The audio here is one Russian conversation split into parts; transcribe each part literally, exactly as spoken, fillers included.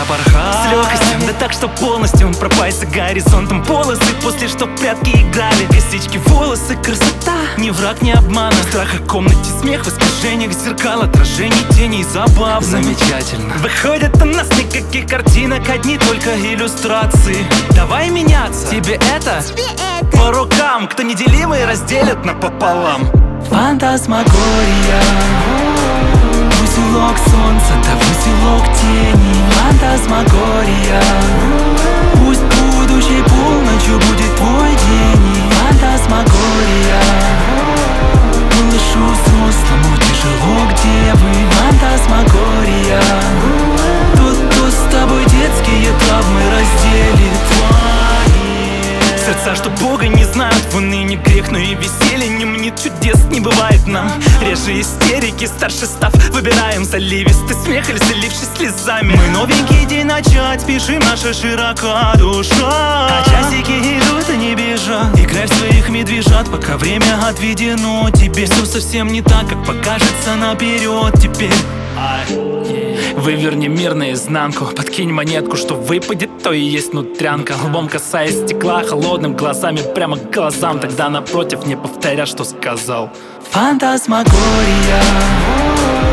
порхать с легкостью, да так, что полностью пропасть за горизонтом. Полосы после, что в прятки играли, косички, волосы, красота, ни враг, ни обман. В страхах комнате смех, в искажениях зеркал, отражений теней забав. Замечательно. Выходит у нас никаких картинок, одни только иллюстрации. Давай меняться. Тебе это? Тебе это По рукам, кто неделимый разделят напополам. Фантасмагория, узелок солнца, да узелок тени. Фантасмагория, пусть будущей полночью будет твой день. Фантасмагория, малышу взрослому тяжело, где вы? Фантасмагория, тот, кто с тобой детские травмы разделит твои. Сердца, что Бога не знают, в унынии грех, но и веселье не мнит, чудес не бывает нам. Реже истерики, старше став, выбираем заливистый смех или залившись слезами. Мы новенький день начать, спешим, наша широка душа. А часики идут и не бежат, играй в своих медвежат, пока время отведено тебе. Все совсем не так, как покажется наперед теперь. Выверни мир наизнанку, подкинь монетку, что выпадет, то и есть нутрянка. Лбом касаясь стекла, холодным глазами прямо к глазам. Тогда напротив не повторя, что сказал. Фантасмагория,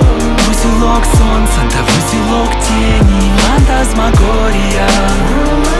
узелок солнца, да узелок тени. Фантасмагория,